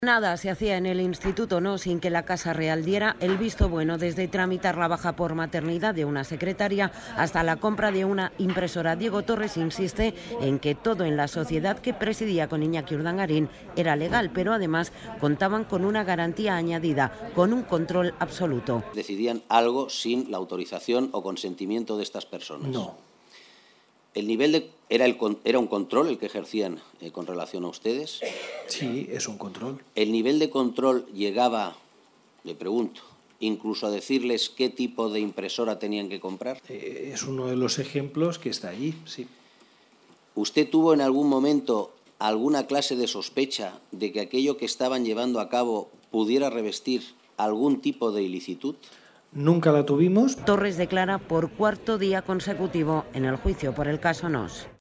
Nada se hacía en el Instituto No sin que la Casa Real diera el visto bueno, desde tramitar la baja por maternidad de una secretaria hasta la compra de una impresora. Diego Torres insiste en que todo en la sociedad que presidía con Iñaki Urdangarín era legal, pero además contaban con una garantía añadida, con un control absoluto. ¿Decidían algo sin la autorización o consentimiento de estas personas? No. ¿El nivel era un control el que ejercían con relación a ustedes? Sí, es un control. ¿El nivel de control llegaba, le pregunto, incluso a decirles qué tipo de impresora tenían que comprar? Es uno de los ejemplos que está allí, sí. ¿Usted tuvo en algún momento alguna clase de sospecha de que aquello que estaban llevando a cabo pudiera revestir algún tipo de ilicitud? Nunca la tuvimos. Torres declara por cuarto día consecutivo en el juicio por el caso Nos.